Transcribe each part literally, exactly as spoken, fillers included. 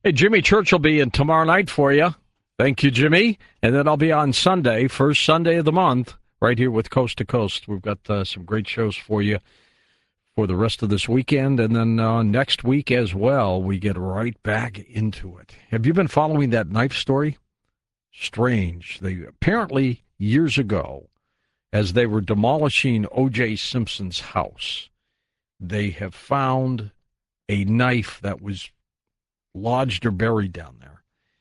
Hey, Jimmy Church will be in tomorrow night for you. Thank you, Jimmy. And then I'll be on Sunday, first Sunday of the month, right here with Coast to Coast. We've got uh, some great shows for you for the rest of this weekend. And then uh, next week as well, we get right back into it. Have you been following that knife story? Strange. They apparently, years ago, as they were demolishing O J. Simpson's house, they have found a knife that was lodged or buried down there.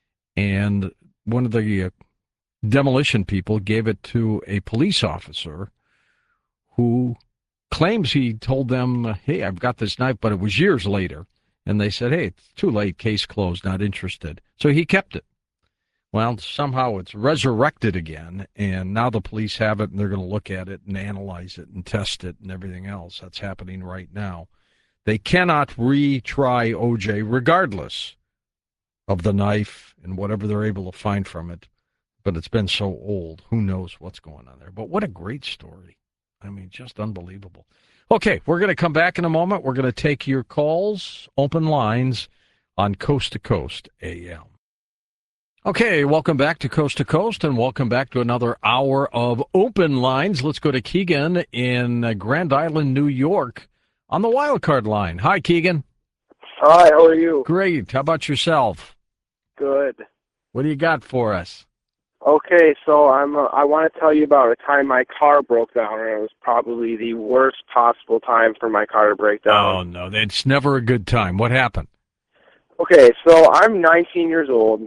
And one of the uh, demolition people gave it to a police officer who claims he told them, hey, I've got this knife, but it was years later. And they said, hey, it's too late, case closed, not interested. So he kept it. Well, somehow it's resurrected again, and now the police have it, and they're going to look at it and analyze it and test it and everything else. That's happening right now. They cannot retry O J regardless of the knife and whatever they're able to find from it. But it's been so old. Who knows what's going on there? But what a great story. I mean, just unbelievable. Okay, we're going to come back in a moment. We're going to take your calls, open lines on Coast to Coast A M. Okay, welcome back to Coast to Coast, and welcome back to another hour of open lines. Let's go to Keegan in Grand Island, New York, on the wild card line. Hi, Keegan. Hi, how are you? Great. How about yourself? Good. What do you got for us? Okay, so I'm. Uh, I want to tell you about a time my car broke down, and it was probably the worst possible time for my car to break down. Oh, no, it's never a good time. What happened? Okay, so I'm nineteen years old,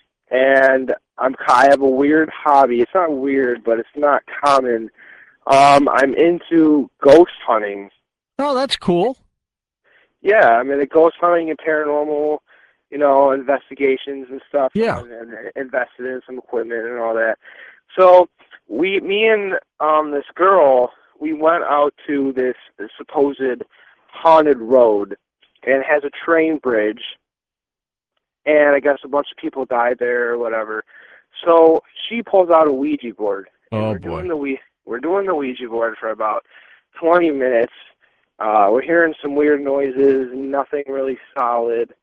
and I'm. I have a weird hobby. It's not weird, but it's not common. Um, I'm into ghost hunting. Oh, that's cool. Yeah, I'm into ghost hunting and paranormal, you know, investigations and stuff. Yeah. And, and invested in some equipment and all that. So we, me and um, this girl, we went out to this, this supposed haunted road, and it has a train bridge. And I guess a bunch of people died there or whatever. So she pulls out a Ouija board. And Oh, we're boy. Doing the, we, we're doing the Ouija board for about twenty minutes. Uh, we're hearing some weird noises, nothing really solid.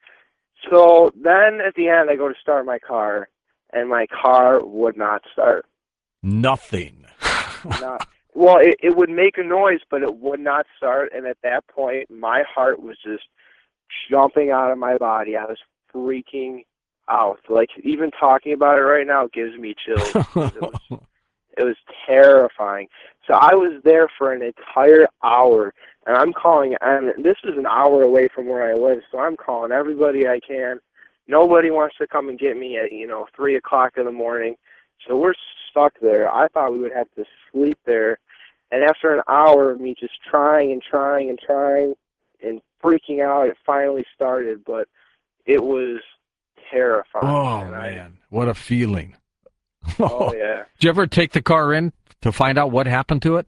So then at the end, I go to start my car, and my car would not start. Nothing. Not, well, it, it would make a noise, but it would not start. And at that point, my heart was just jumping out of my body. I was freaking out. Like, even talking about it right now gives me chills. It was, it was terrifying. So I was there for an entire hour, and I'm calling, and this is an hour away from where I live, so I'm calling everybody I can. Nobody wants to come and get me at, you know, three o'clock in the morning. So we're stuck there. I thought we would have to sleep there. And after an hour of me just trying and trying and trying and freaking out, it finally started, but it was terrifying. Oh, and I, man. What a feeling. oh, yeah. Did you ever take the car in to find out what happened to it?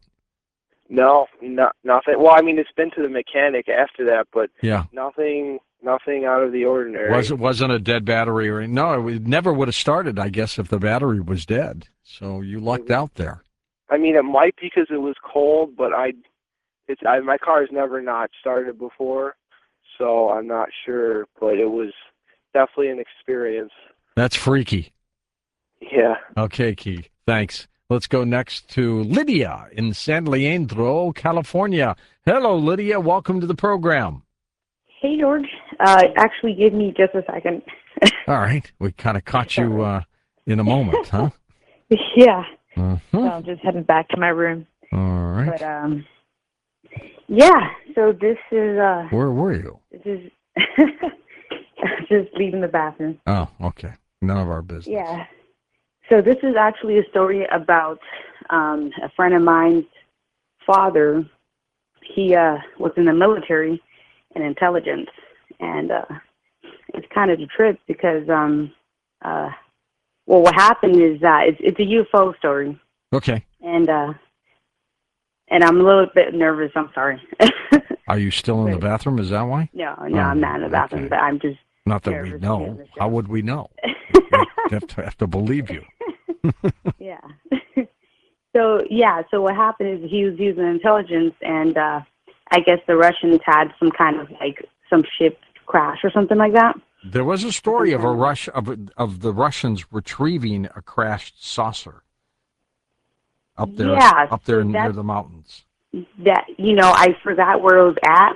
No, no, nothing. Well, I mean, it's been to the mechanic after that, but Yeah. nothing nothing out of the ordinary. Was it wasn't a dead battery or no? It never would have started, I guess, if the battery was dead. So you lucked out there. I mean, it might because it was cold, but I, it's I, my car has never not started before, so I'm not sure. But it was definitely an experience. That's freaky. Yeah. Okay, Key. Thanks. Let's go next to Lydia in San Leandro, California. Hello, Lydia. Welcome to the program. Hey, George. Uh, actually, give me just a second. All right. We kind of caught you uh, in a moment, huh? Yeah. Uh-huh. So I'm just heading back to my room. All right. But, um, yeah, so this is... Uh, Where were you? This is... just leaving the bathroom. Oh, okay. None of our business. Yeah. So this is actually a story about um, a friend of mine's father. He uh, was in the military and intelligence, and uh, it's kind of a trip because, um, uh, well, what happened is that it's, it's a U F O story. Okay. And uh, and I'm a little bit nervous. I'm sorry. Are you still in the bathroom? Is that why? No, no, Oh, I'm not in the bathroom, okay. but I'm just Not that we nervous know. doing the show. How would we know? We have to, have to believe you. Yeah. So, yeah, so what happened is he was using intelligence, and uh, I guess the Russians had some kind of, like, some ship crash or something like that. There was a story of a rush of of the Russians retrieving a crashed saucer up there, Yeah, up there so near that's the mountains. that. You know, I forgot where it was at,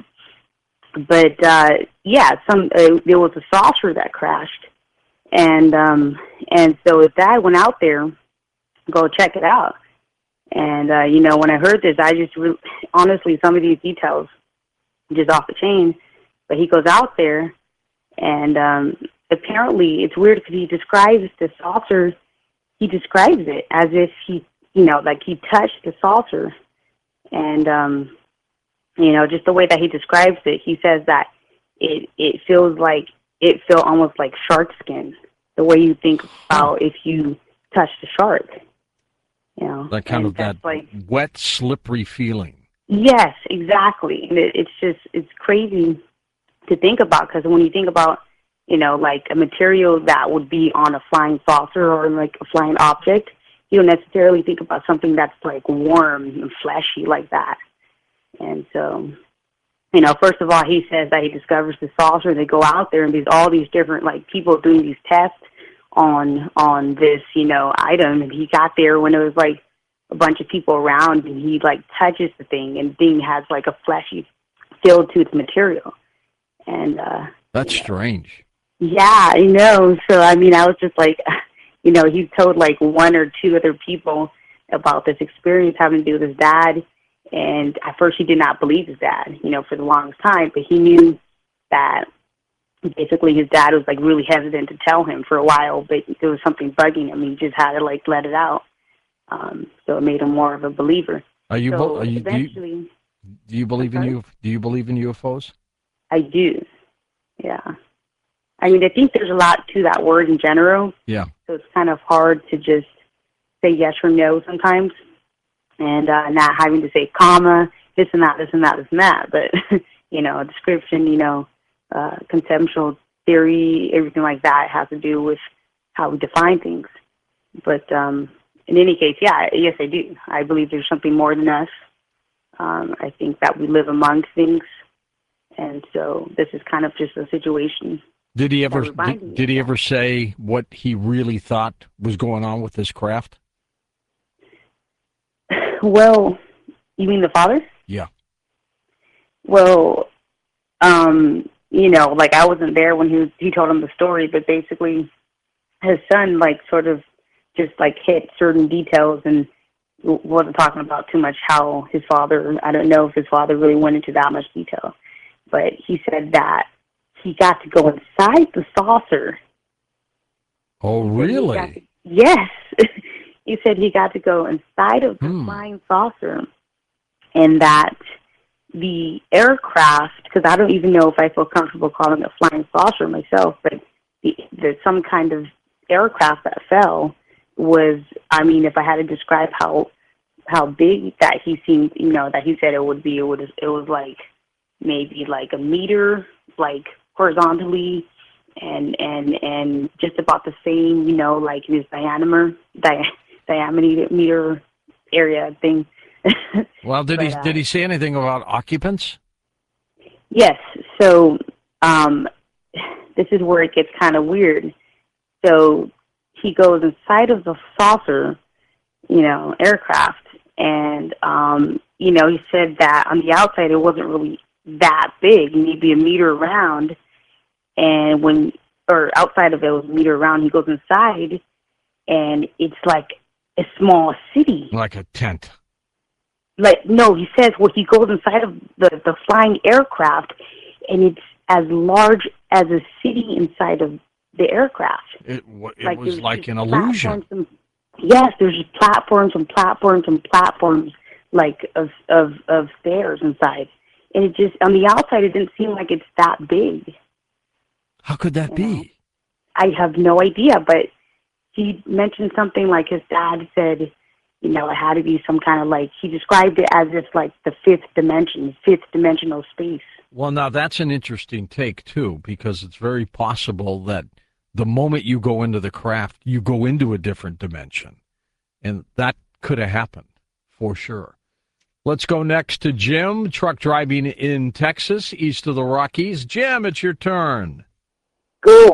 but uh, yeah, some uh, there was a saucer that crashed, and um, and so his dad went out there, go check it out, and uh, you know, when I heard this, I just re- honestly some of these details just off the chain, but he goes out there. And um, apparently, it's weird because he describes the saucer. He describes it as if he, you know, like he touched the saucer, and um, you know, just the way that he describes it, he says that it it feels like it felt almost like shark skin. The way you think about if you touched a shark, you know, That kind and of that that's like wet, slippery feeling. yes, exactly, and it, it's just it's crazy to think about, because when you think about, you know, like a material that would be on a flying saucer or like a flying object, you don't necessarily think about something that's like warm and fleshy like that. And so, you know, first of all, he says that he discovers the saucer. They go out there and there's all these different like people doing these tests on on this, you know, item. And he got there when it was like a bunch of people around, and he like touches the thing, and the thing has like a fleshy feel to its material. And uh, That's you know, strange. yeah, I know. So I mean, I was just like, you know, he told like one or two other people about this experience having to do with his dad, and at first he did not believe his dad, you know, for the longest time, but he knew that basically his dad was like really hesitant to tell him for a while, but there was something bugging him. He just had to like let it out. Um, so it made him more of a believer. Are you? So Are you do, you eventually, do you believe in sorry? U? Do you believe in U F Os? I do. Yeah. I mean, I think there's a lot to that word in general. Yeah. So it's kind of hard to just say yes or no sometimes, and uh, not having to say comma, this and that, this and that, this and that. But, you know, a description, you know, uh, conceptual theory, everything like that has to do with how we define things. But um, in any case, yeah, yes, I do. I believe there's something more than us. Um, I think that we live amongst things. And so this is kind of just a situation. Did he ever? That Did, did he ever say what he really thought was going on with this craft? Well, you mean the father? Yeah. Well, um, you know, like I wasn't there when he was, he told him the story, but basically his son like sort of just like hit certain details and wasn't talking about too much how his father, I don't know if his father really went into that much detail, but he said that he got to go inside the saucer. Oh, really? To, yes. He said he got to go inside of the hmm. flying saucer, and that the aircraft, because I don't even know if I feel comfortable calling it flying saucer myself, but the, the some kind of aircraft that fell was, I mean, if I had to describe how how big that he seemed, you know, that he said it would be, it was, it was like maybe like a meter, like horizontally, and and and just about the same, you know, like his diameter, di- diameter area thing. Well, did but, he uh, did he say anything about occupants? Yes. So um, this is where it gets kind of weird. So he goes inside of the saucer, you know, aircraft, and um, you know, he said that on the outside it wasn't really that big, maybe a meter around, and when or outside of it was a meter around, he goes inside, and it's like a small city. Like a tent. Like, no, he says, well, he goes inside of the, the flying aircraft, and it's as large as a city inside of the aircraft. It, it like was like just an illusion. And, yes, there's just platforms and platforms and platforms, like, of, of, of stairs inside. And it just, on the outside, it didn't seem like it's that big. How could that you be? know? I have no idea, but he mentioned something like his dad said, you know, it had to be some kind of like, he described it as if like the fifth dimension, fifth dimensional space. Well, now that's an interesting take, too, because it's very possible that the moment you go into the craft, you go into a different dimension. And that could have happened, for sure. Let's go next to Jim, truck driving in Texas, east of the Rockies. Jim, it's your turn. Good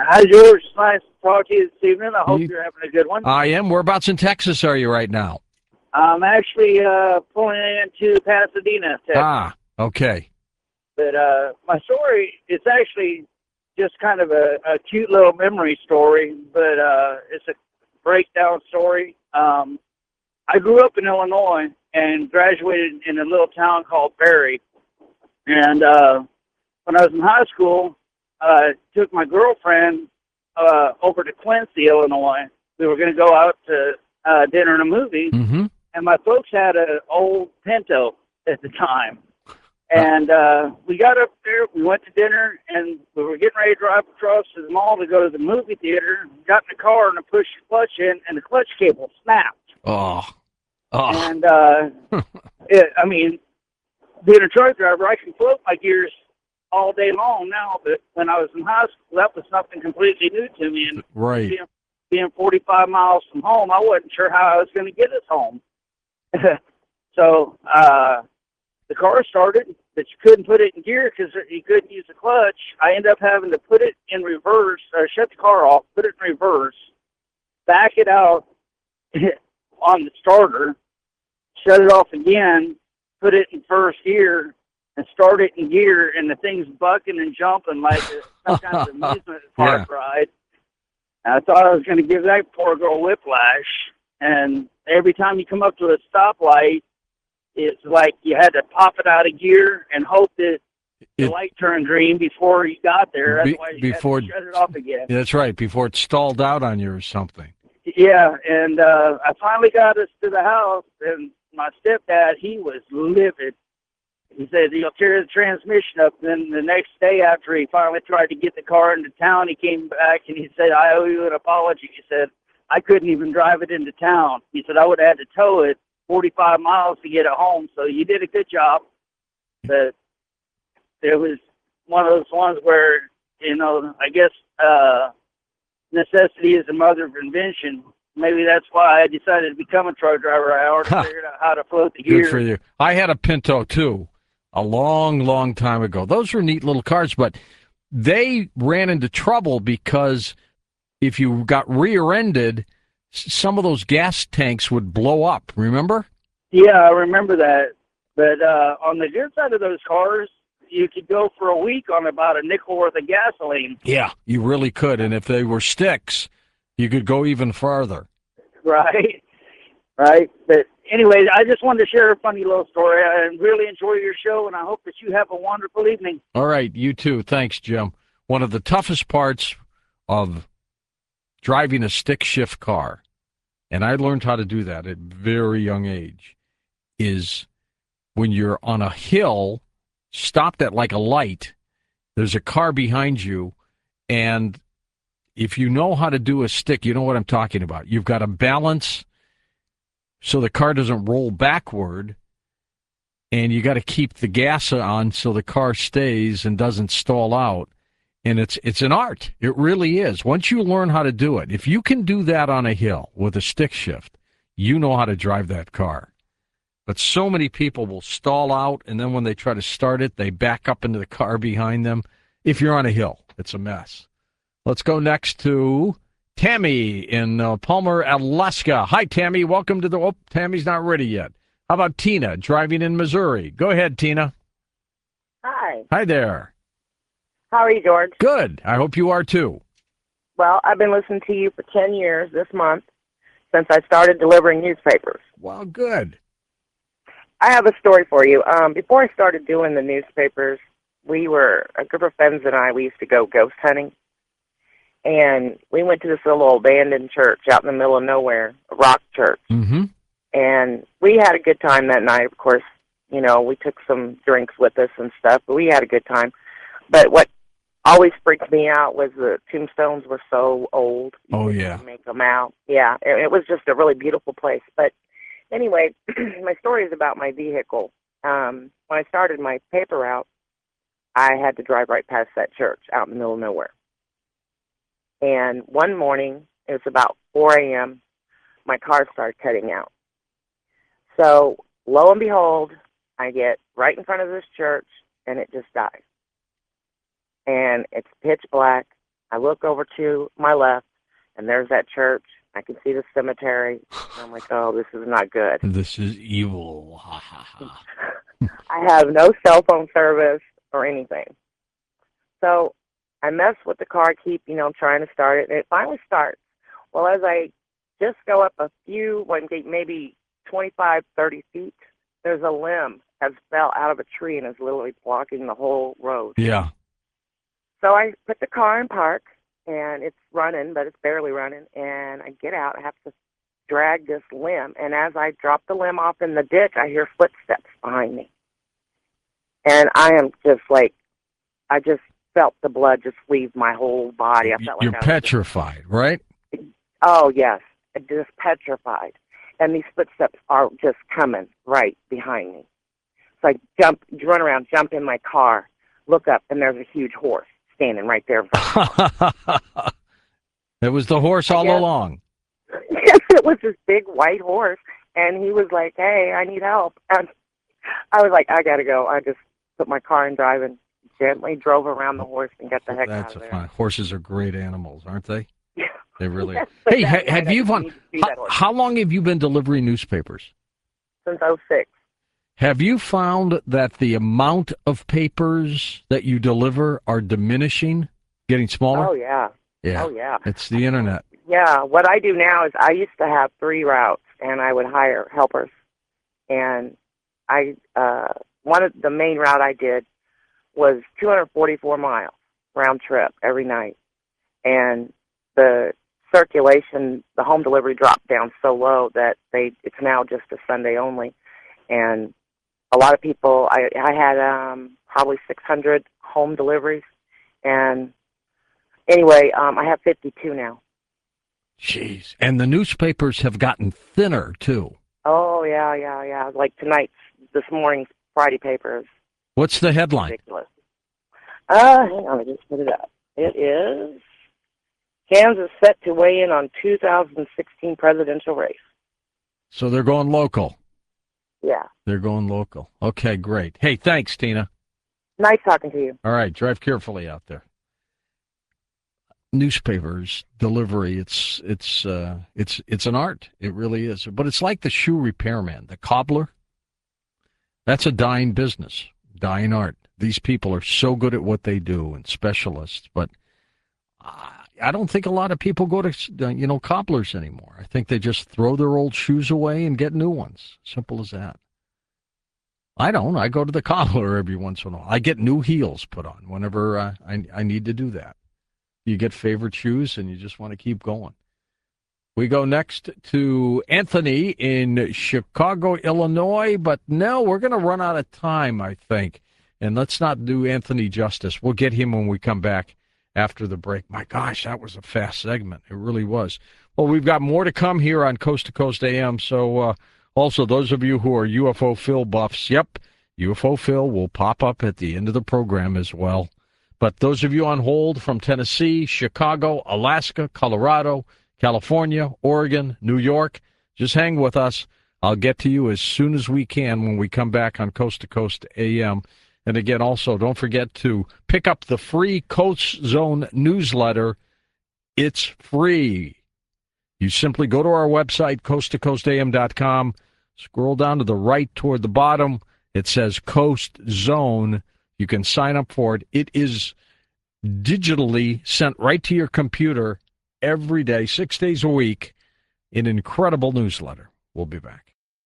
Hi, George. It's nice to talk to you this evening. I hope You- you're having a good one. I am. Whereabouts in Texas are you right now? I'm actually uh, pulling into Pasadena, Texas. Ah, okay. But uh, my story, it's actually just kind of a, a cute little memory story, but uh, it's a breakdown story. Um, I grew up in Illinois and graduated in a little town called Barry. And uh, when I was in high school, I took my girlfriend uh, over to Quincy, Illinois. We were going to go out to uh, dinner and a movie, Mm-hmm. and my folks had an old Pinto at the time. And uh, we got up there, we went to dinner, and we were getting ready to drive across to the mall to go to the movie theater. Got in the car and I pushed the clutch in, and the clutch cable snapped. Oh. Oh. And, uh, it, I mean, being a truck driver, I can float my gears all day long now, but when I was in high school, that was something completely new to me. And Right. being, being forty-five miles from home, I wasn't sure how I was going to get us home. So uh, the car started, but you couldn't put it in gear because you couldn't use the clutch. I ended up having to put it in reverse, or shut the car off, put it in reverse, back it out on the starter, shut it off again, put it in first gear, and start it in gear, and the thing's bucking and jumping like a, some kind of amusement park Yeah. ride. And I thought I was going to give that poor girl whiplash. And every time you come up to a stoplight, it's like you had to pop it out of gear and hope that the It- light turned green before you got there. Be- Otherwise, you before- had to shut it off again. Yeah, that's right. Before it stalled out on you or something. Yeah, and uh, I finally got us to the house, and my stepdad, he was livid. He said, "You'll tear the transmission up." Then the next day after he finally tried to get the car into town, he came back and he said, "I owe you an apology." He said, "I couldn't even drive it into town." He said, "I would have had to tow it forty-five miles to get it home, so you did a good job." But it was one of those ones where, you know, I guess uh, necessity is the mother of invention. Maybe that's why I decided to become a truck driver. I already Ha. figured out how to float the Good gears. for you. I had a Pinto too, a long, long time ago. Those were neat little cars, but they ran into trouble because if you got rear-ended, s- some of those gas tanks would blow up. Remember? Yeah, I remember that. But uh, on the good side of those cars, you could go for a week on about a nickel worth of gasoline. Yeah, you really could. And if they were sticks, you could go even farther. Right, right. But anyway, I just wanted to share a funny little story. I really enjoy your show, and I hope that you have a wonderful evening. All right, you too. Thanks, Jim. One of the toughest parts of driving a stick shift car, and I learned how to do that at a very young age, is when you're on a hill, stopped at like a light, there's a car behind you, and if you know how to do a stick, you know what I'm talking about. You've got to balance so the car doesn't roll backward, and you got to keep the gas on so the car stays and doesn't stall out. And it's it's an art. It really is. Once you learn how to do it, if you can do that on a hill with a stick shift, you know how to drive that car. But so many people will stall out, and then when they try to start it, they back up into the car behind them. If you're on a hill, it's a mess. Let's go next to Tammy in uh, Palmer, Alaska. Hi, Tammy. Welcome to the... Oh, Tammy's not ready yet. How about Tina driving in Missouri? Go ahead, Tina. Hi. Hi there. How are you, George? Good. I hope you are too. Well, I've been listening to you for ten years this month since I started delivering newspapers. Well, good. I have a story for you. Um, before I started doing the newspapers, we were, a group of friends and I, we used to go ghost hunting. And we went to this little abandoned church out in the middle of nowhere, a rock church. Mm-hmm. And we had a good time that night. Of course, you know, we took some drinks with us and stuff, but we had a good time. But what always freaked me out was the tombstones were so old. You Oh, couldn't yeah. make them out. Yeah, it, it was just a really beautiful place. But anyway, my story is about my vehicle. Um, when I started my paper route, I had to drive right past that church out in the middle of nowhere. And one morning, it was about four a.m., my car started cutting out. So, lo and behold, I get right in front of this church, and it just dies. And it's pitch black, I look over to my left, and there's that church. I can see the cemetery. And I'm like, oh, this is not good. This is evil. Ha, ha, ha. I have no cell phone service or anything. So I mess with the car, keep, you know, trying to start it, and it finally starts. Well, as I just go up a few, maybe twenty-five, thirty feet, there's a limb that fell out of a tree and is literally blocking the whole road. Yeah. So I put the car in park, and it's running, but it's barely running, and I get out. I have to drag this limb, and as I drop the limb off in the ditch, I hear footsteps behind me. And I am just like, I just felt the blood just leave my whole body. I felt You're like I petrified, just, right? Oh, yes, just petrified. And these footsteps are just coming right behind me. So I jump, run around, jump in my car, look up, and there's a huge horse standing right there. It was the horse all guess, along. Yes, it was this big white horse, and he was like, hey, I need help. And I was like, I got to go. I just put my car in drive and gently drove around the horse and got the heck That's out of a there. fine. Horses are great animals, aren't they? Yeah. They really Yes, are. Hey, that ha- night have I you just fun? needed to see How, that horse. how long have you been delivering newspapers? Since oh six. Have you found that the amount of papers that you deliver are diminishing, getting smaller? Oh, yeah. Yeah. Oh, yeah. It's the internet. Yeah, what I do now is I used to have three routes, and I would hire helpers. And I, uh, one of the main route I did was two hundred forty-four miles round trip every night. And the circulation, the home delivery dropped down so low that they it's now just a Sunday only. And a lot of people, I, I had um, probably six hundred home deliveries. And anyway, um, I have fifty-two now. Jeez. And the newspapers have gotten thinner, too. Oh, yeah, yeah, yeah. Like tonight's, this morning's Friday paper is What's the headline? ridiculous. Uh, hang on, I just put it up. It is Kansas set to weigh in on two thousand sixteen presidential race. So they're going local. Yeah. They're going local. Okay, great. Hey, thanks, Tina. Nice talking to you. All right, drive carefully out there. Newspapers delivery, it's it's uh, it's it's an art. It really is. But it's like the shoe repairman, the cobbler. That's a dying business, dying art. These people are so good at what they do and specialists, but I don't think a lot of people go to, you know, cobblers anymore. I think they just throw their old shoes away and get new ones. Simple as that. I don't. I go to the cobbler every once in a while. I get new heels put on whenever uh, I, I need to do that. You get favorite shoes and you just want to keep going. We go next to Anthony in Chicago, Illinois, but no, we're going to run out of time, I think. And let's not do Anthony justice. We'll get him when we come back after the break. My gosh, that was a fast segment. It really was. Well, we've got more to come here on Coast to Coast A M. So uh, also, those of you who are U F O Phil buffs, yep, U F O Phil will pop up at the end of the program as well. But those of you on hold from Tennessee, Chicago, Alaska, Colorado, California, Oregon, New York, just hang with us. I'll get to you as soon as we can when we come back on Coast to Coast A M. And again, also, don't forget to pick up the free Coast Zone newsletter. It's free. You simply go to our website, coast to coast a m dot com, scroll down to the right toward the bottom. It says Coast Zone. You can sign up for it. It is digitally sent right to your computer every day, six days a week, an incredible newsletter. We'll be back.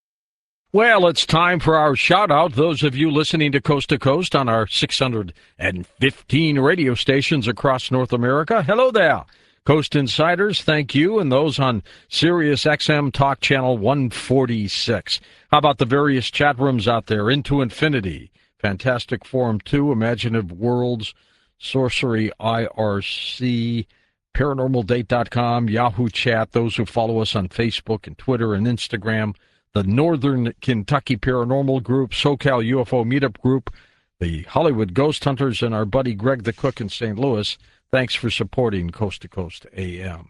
Well, it's time for our shout-out. Those of you listening to Coast to Coast on our six hundred fifteen radio stations across North America, hello there. Coast Insiders, thank you, and those on Sirius X M Talk Channel one forty-six. How about the various chat rooms out there? Into Infinity, Fantastic Forum two, Imaginative Worlds, Sorcery I R C, paranormal date dot com, Yahoo Chat, those who follow us on Facebook and Twitter and Instagram, the Northern Kentucky Paranormal Group, SoCal U F O Meetup Group, the Hollywood Ghost Hunters, and our buddy Greg the Cook in Saint Louis. Thanks for supporting Coast to Coast A M.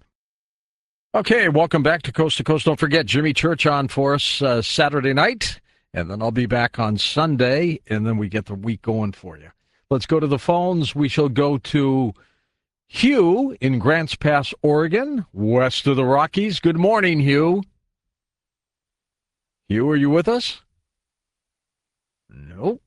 Okay, welcome back to Coast to Coast. Don't forget Jimmy Church on for us uh, Saturday night, and then I'll be back on Sunday, and then we get the week going for you. Let's go to the phones. We shall go to Hugh in Grants Pass, Oregon, west of the Rockies. Good morning, Hugh. Hugh, are you with us? Nope.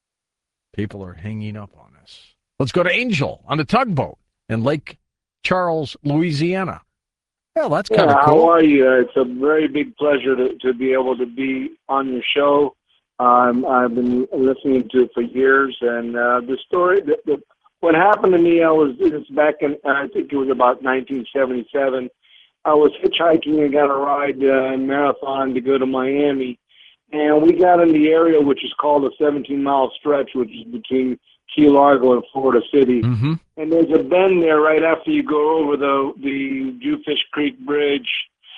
People are hanging up on us. Let's go to Angel on the tugboat in Lake Charles, Louisiana. Well, that's kind of yeah, cool. How are you? Uh, It's a very big pleasure to, to be able to be on your show. Um, I've been listening to it for years, and uh, the story, the, the, what happened to me, I was it's back in, I think it was about nineteen seventy-seven. I was hitchhiking and got a ride uh, in Marathon to go to Miami, and we got in the area which is called a seventeen-mile stretch, which is between Key Largo and Florida City. Mm-hmm. And there's a bend there right after you go over the the Jewfish Creek Bridge.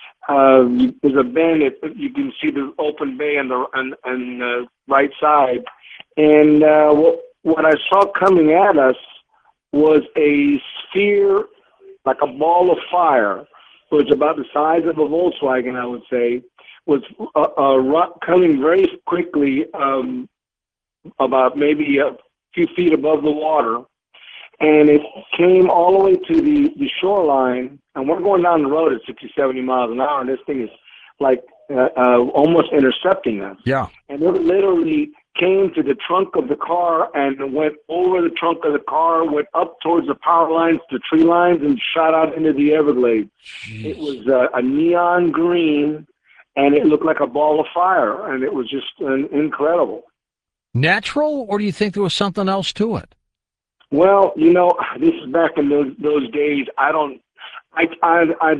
Um, there's a bend that you can see the open bay on the on, on the right side. And uh, what, what I saw coming at us was a sphere, like a ball of fire. It was about the size of a Volkswagen, I would say, was uh, uh, coming very quickly, um, about maybe a few feet above the water. And it came all the way to the, the shoreline, and we're going down the road at sixty, seventy miles an hour, and this thing is like uh, uh, almost intercepting us. Yeah. And it literally came to the trunk of the car and went over the trunk of the car, went up towards the power lines, the tree lines, and shot out into the Everglades. Jeez. It was uh, a neon green, and it looked like a ball of fire, and it was just uh, incredible. Natural, or do you think there was something else to it? Well, you know, this is back in those those days. I don't, I, I, I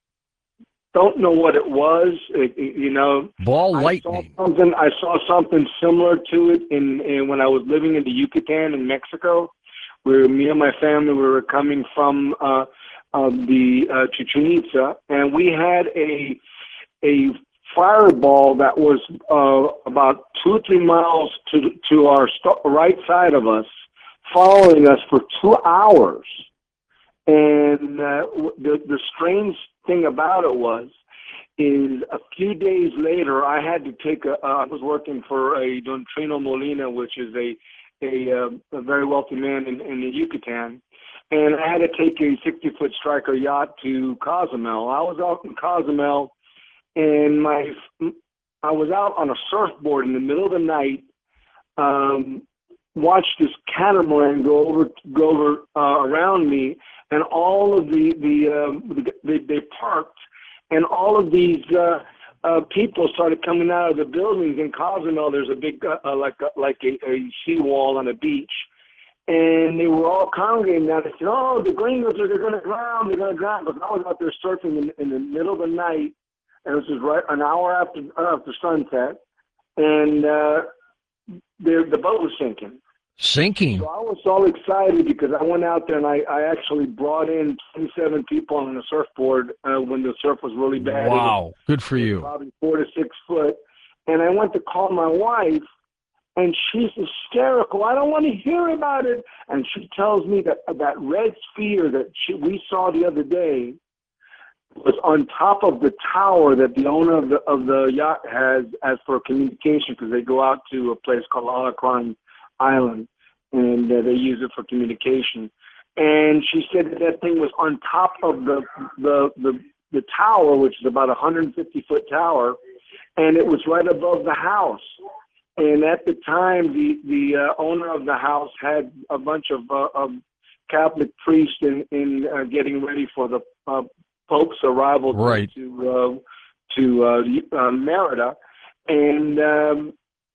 don't know what it was. It, it, you know, Ball I lightning. saw something. I saw something similar to it in, in when I was living in the Yucatan in Mexico, where me and my family we were coming from uh, uh, the uh, Chichen Itza, and we had a a fireball that was uh, about two or three miles to to our st- right side of us, following us for two hours. And uh, the the strange thing about it was, is a few days later, I had to take a. Uh, I was working for a Don Trino Molina, which is a a, uh, a very wealthy man in, in the Yucatan, and I had to take a sixty-foot striker yacht to Cozumel. I was out in Cozumel, and my I was out on a surfboard in the middle of the night. Um, watched this catamaran go over go over uh, around me, and all of the the um, they, they parked, and all of these uh, uh, people started coming out of the buildings in Cozumel. There's a big uh, uh, like a, like a, a seawall on a beach, and they were all congregating now. They said, "Oh, the gringos are they're going to drown. They're going to drown." But I was out there surfing in, in the middle of the night, and this was right an hour after after sunset, and uh, the the boat was sinking. Sinking. So I was all excited because I went out there and I, I actually brought in twenty-seven people on a surfboard uh, when the surf was really bad. Wow. Good for you. Probably four to six foot. And I went to call my wife, and she's hysterical. I don't want to hear about it. And she tells me that that red sphere that she, we saw the other day was on top of the tower that the owner of the of the yacht has as for communication, because they go out to a place called Alacron Island, and uh, they use it for communication. And she said that that thing was on top of the the the, the tower, which is about a one hundred fifty foot tower, and it was right above the house. And at the time, the the uh, owner of the house had a bunch of, uh, of Catholic priests in in uh, getting ready for the uh, Pope's arrival Right. to uh, to uh, uh, Merida, and um,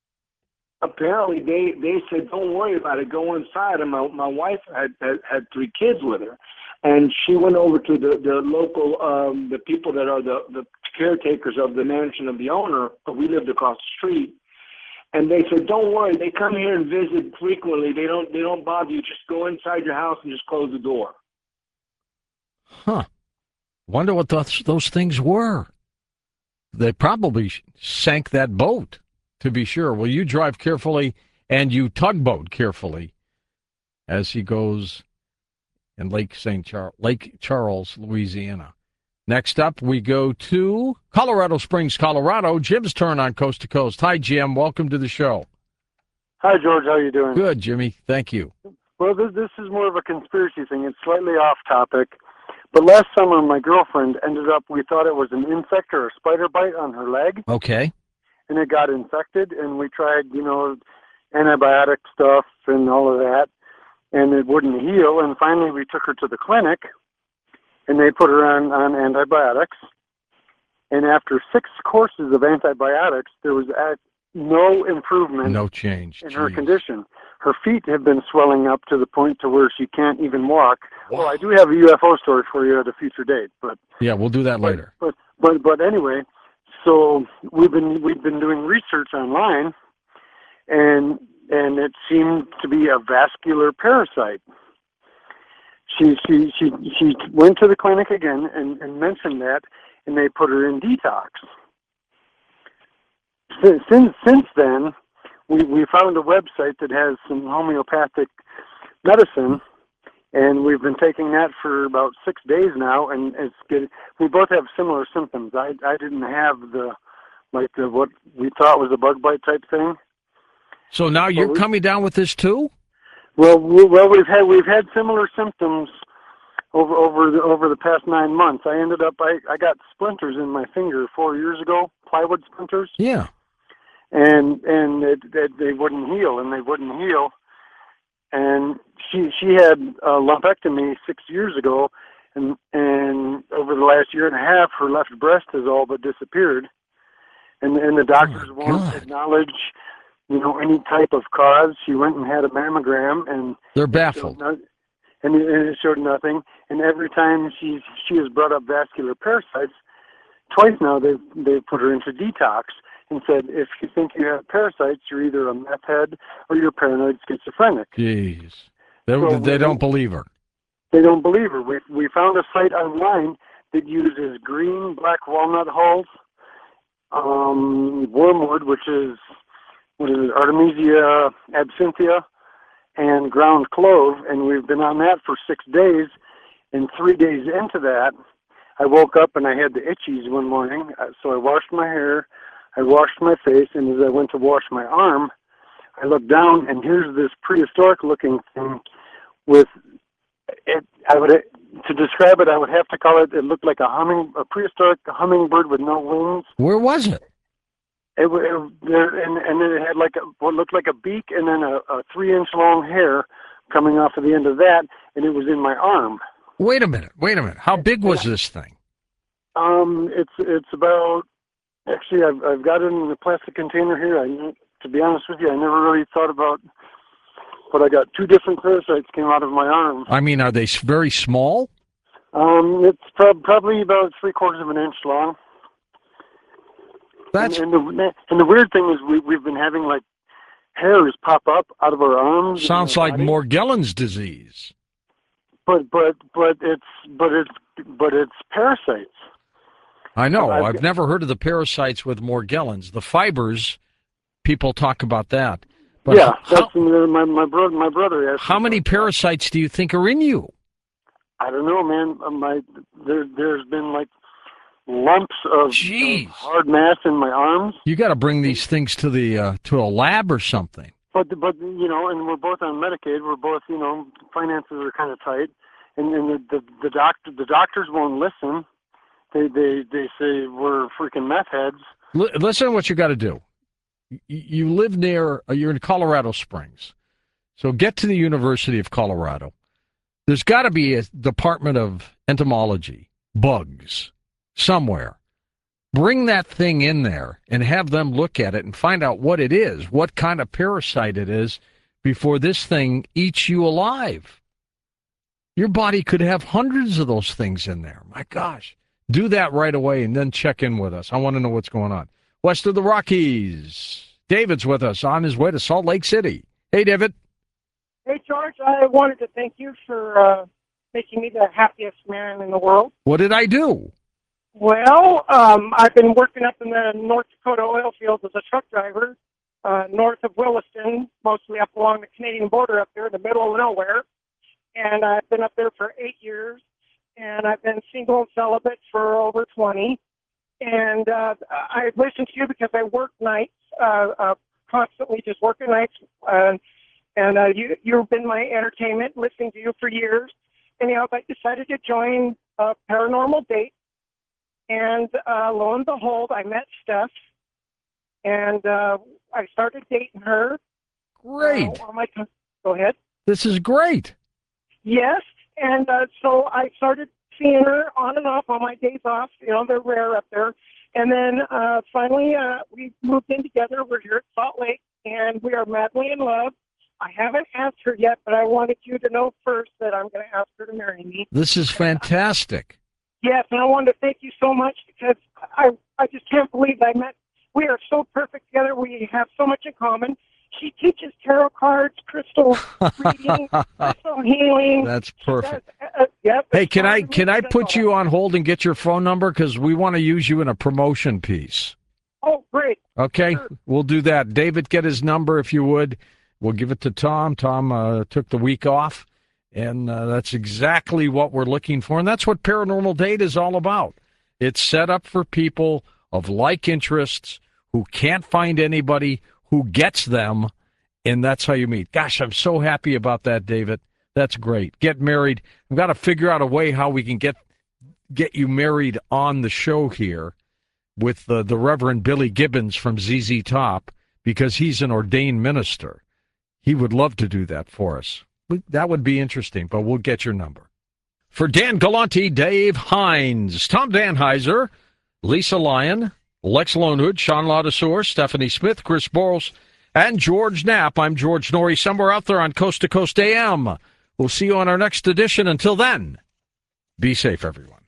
apparently they, they said, "Don't worry about it. Go inside." And my my wife had had, had three kids with her, and she went over to the the local um, the people that are the the caretakers of the mansion of the owner. We lived across the street. And they said, "Don't worry. They come here and visit frequently. They don't. They don't bother you. Just go inside your house and just close the door." Huh. Wonder what those those things were. They probably sank that boat, to be sure. Well, you drive carefully and you tugboat carefully as he goes in Lake Saint Charles, Lake Charles, Louisiana. Next up, we go to Colorado Springs, Colorado. Jim's turn on Coast to Coast. Hi, Jim. Welcome to the show. Hi, George. How you doing? Good, Jimmy. Thank you. Well, this, this is more of a conspiracy thing. It's slightly off topic. But last summer, my girlfriend ended up, we thought it was an insect or a spider bite on her leg. Okay. And it got infected, and we tried, you know, antibiotic stuff and all of that, and it wouldn't heal. And finally, we took her to the clinic, and they put her on, on antibiotics. And after six courses of antibiotics, there was no improvement. No change. In Jeez. her condition. Her feet have been swelling up to the point to where she can't even walk. Wow. Well, I do have a U F O story for you at a future date, but yeah, we'll do that but, later. But but but anyway, so we've been we've been doing research online, and and it seemed to be a vascular parasite. She she she she went to the clinic again and, and mentioned that, and they put her in detox. Since since, since then, we we found a website that has some homeopathic medicine, and we've been taking that for about six days now, and it's good. We both have similar symptoms. I I didn't have the like the what we thought was a bug bite type thing. So now you're we, coming down with this too? Well, we, well we've had we've had similar symptoms over over the, over the past nine months. I ended up I I got splinters in my finger four years ago, plywood splinters. Yeah. And and it, it, they wouldn't heal, and they wouldn't heal. And she she had a lumpectomy six years ago, and and over the last year and a half, her left breast has all but disappeared. And and the doctors oh won't acknowledge, you know, any type of cause. She went and had a mammogram, and they're baffled. Not, and, it, and it showed nothing. And every time she's she has brought up vascular parasites, twice now they've they've put her into detox. And said, if you think you have parasites, you're either a meth head or you're paranoid schizophrenic. Jeez. They, So they we, don't believe her. They don't believe her. We we found a site online that uses green black walnut hulls, um, wormwood, which is, what is it, Artemisia absinthium, and ground clove, and we've been on that for six days. And three days into that, I woke up and I had the itchies one morning, so I washed my hair, I washed my face, and as I went to wash my arm, I looked down, and here's this prehistoric-looking thing with it. I would to describe it, I would have to call it. It looked like a humming, a prehistoric hummingbird with no wings. Where was it? It, it there, and and then it had like a, what looked like a beak, and then a, a three-inch long hair coming off of the end of that, and it was in my arm. Wait a minute. Wait a minute. How big was this thing? Um, it's it's about. Actually, I've I've got it in a plastic container here. I, to be honest with you, I never really thought about, but I got two different parasites came out of my arm. I mean, are they s- very small? Um, it's prob- probably about three quarters of an inch long. That's and, and the and the weird thing is we we've been having like hairs pop up out of our arms. sounds our like body. Morgellons disease. But but but it's but it's but it's parasites. I know. I've- I've never heard of the parasites with Morgellons. The fibers, people talk about that. But yeah, how, that's my my brother. My brother asked. how me many about that. parasites do you think are in you? I don't know, man. Uh, My there there's been like lumps of, Jeez. of hard mass in my arms. You got to bring these things to the uh, to a lab or something. But but you know, and we're both on Medicaid. We're both, you know, finances are kind of tight, and and the the, the doctor the doctors won't listen. They they they say we're freaking meth heads. L- listen to what you got to do. Y- you live near. Uh, you're in Colorado Springs, so get to the University of Colorado. There's got to be a Department of Entomology, bugs, somewhere. Bring that thing in there and have them look at it and find out what it is, what kind of parasite it is, before this thing eats you alive. Your body could have hundreds of those things in there. My gosh. Do that right away and then check in with us. I want to know what's going on. West of the Rockies, David's with us on his way to Salt Lake City. Hey, David. Hey, George, I wanted to thank you for uh, making me the happiest man in the world. What did I do? Well, um, I've been working up in the North Dakota oil fields as a truck driver, uh, north of Williston, mostly up along the Canadian border up there in the middle of nowhere. And I've been up there for eight years, and I've been single and celibate for over twenty. And uh, I listen to you because I work nights, uh, uh, constantly just working nights. Uh, And uh, you, you've been my entertainment, listening to you for years. Anyhow, I decided to join a Paranormal Date. And uh, lo and behold, I met Steph. And uh, I started dating her. Great. Uh, on my t- Go ahead. This is great. Yes. And uh, so I started seeing her on and off on my days off. You know, they're rare up there. And then uh, finally, uh, we moved in together. We're here at Salt Lake, and we are madly in love. I haven't asked her yet, but I wanted you to know first that I'm going to ask her to marry me. This is fantastic. Yes, and I wanted to thank you so much because I I just can't believe I met. We are so perfect together. We have so much in common. She teaches tarot cards, crystal reading, crystal healing. That's perfect. Does, uh, yep, Hey, can I can I put you on hold and get your phone number because we want to use you in a promotion piece? Oh, great. Okay, Sure. We'll do that. David, get his number if you would. We'll give it to Tom. Tom uh, took the week off, and uh, that's exactly what we're looking for, and that's what Paranormal Date is all about. It's set up for people of like interests who can't find anybody who gets them, and that's how you meet. Gosh, I'm so happy about that, David. That's great. Get married. We've got to figure out a way how we can get get you married on the show here with the, the Reverend Billy Gibbons from Z Z Top, because he's an ordained minister. He would love to do that for us. That would be interesting, but we'll get your number. For Dan Galante, Dave Hines, Tom Danheiser, Lisa Lyon, Lex Lonehood, Sean Ladouceur, Stephanie Smith, Chris Borles, and George Knapp. I'm George Norrie, somewhere out there on Coast to Coast A M. We'll see you on our next edition. Until then, be safe, everyone.